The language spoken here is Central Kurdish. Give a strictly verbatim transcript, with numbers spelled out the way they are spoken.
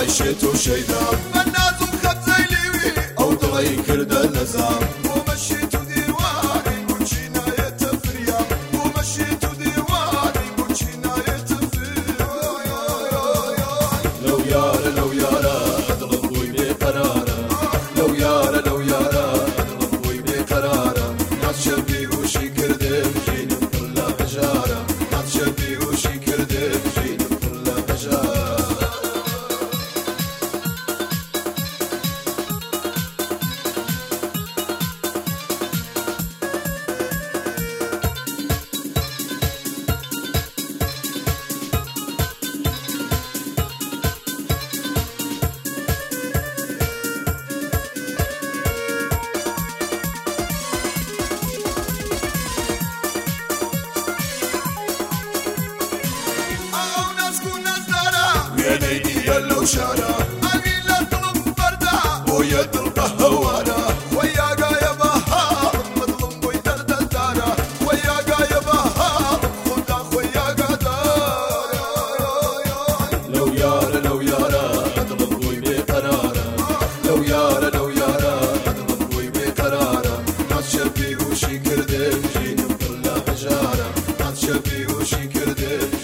عايشت وشيدا الناس مخب زي ليوي او دغي كرد النزام ومشيت ديواني كوتشينا يتفريا ومشيت ديواني كوتشينا يتفريا لو يارا لو يارا ضربوي بقرارة لو يارا لو يارا ضربوي بقرارة ناس شبي وشي كردم جيني بكل بجارة ناس شبي وشي كردم جيني بكل بجارة أو ناس كون ناس دارا وينيدي يلو شارع أمين لا طلب بردا ويد القهوارة ويا قايا بهار مظلوم ويدر دارا ويا قايا بهار خدا خويا قدار لو يارا لو يارا ضربوي بقرارة لو يارا لو يارا ضربوي بقرارة ناس شبي وشي كردم جيني بكل بجارة ناس شبي وشي كردم